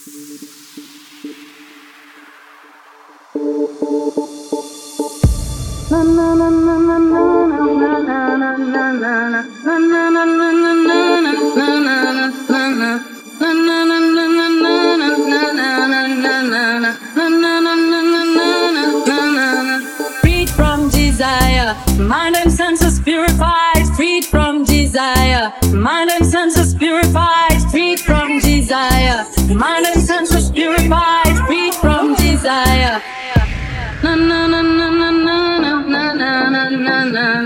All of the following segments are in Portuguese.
Freed from desire, mind and senses purified. Freed from desire, mind and senses purified. Freed from desire, mind and senses purified. Freed from desire. Na na na na na na na na na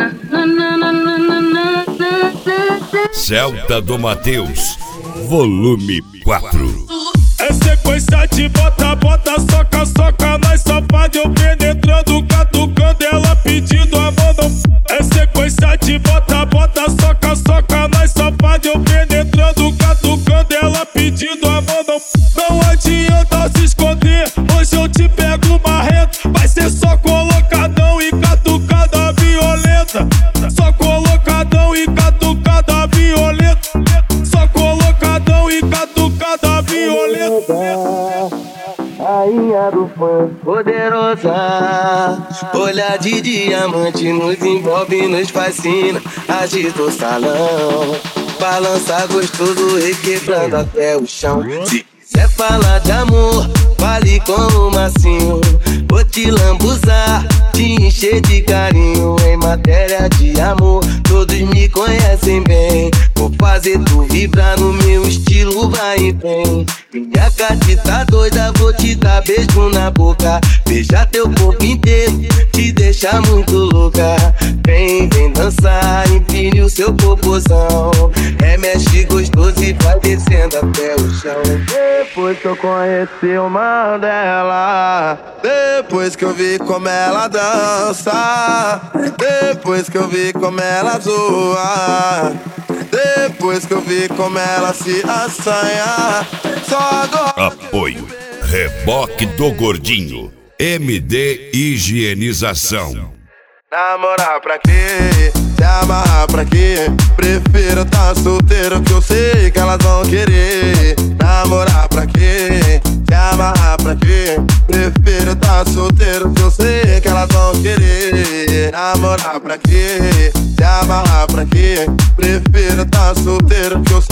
na. Celta do Mateus, volume 4. É sequência de bota, bota, soca, soca, nós só pode eu penetrando, catucando, ela pedindo a mão não. É sequência de bota, bota, soca, soca, nós só pode eu penetrando, catucando, ela pedindo a mão não. Não adianta se esconder, hoje eu te pego marrento. Vai ser só colocadão e catucada violenta. Só colocadão e catucada violenta. Só colocadão e catucada violenta. Rainha do funk, poderosa, olhar de diamante nos envolve, nos fascina. Agita o salão, balança gostoso, requebrando até o chão. Se quiser falar de amor, fale com o Massinho. Vou te lambuzar, te encher de carinho. Em matéria de amor, todos me conhecem bem. Vou fazer tu vibrar no meu estilo, vai e vem. Minha gatita doida, vou te dar beijo na boca. Beijar teu corpo inteiro, te deixar muito louca. Vem, vem dançar, empine o seu popozão. Remexe gostoso e vai descendo até o chão. Depois que eu conheci o Mandela, depois que eu vi como ela dança, depois que eu vi como ela zoa, depois que eu vi como ela se assanha, só agora. Apoio Reboque do Gordinho, MD Higienização. Namorar pra quê? Se amarrar pra quê? Prefiro tá solteiro que eu sei que elas vão querer. Namorar pra quê? Se amarrar pra quê? Prefiro tá solteiro que eu sei que elas vão querer. Namorar pra quê? Se amarrar pra quê? Prefiro tá solteiro que eu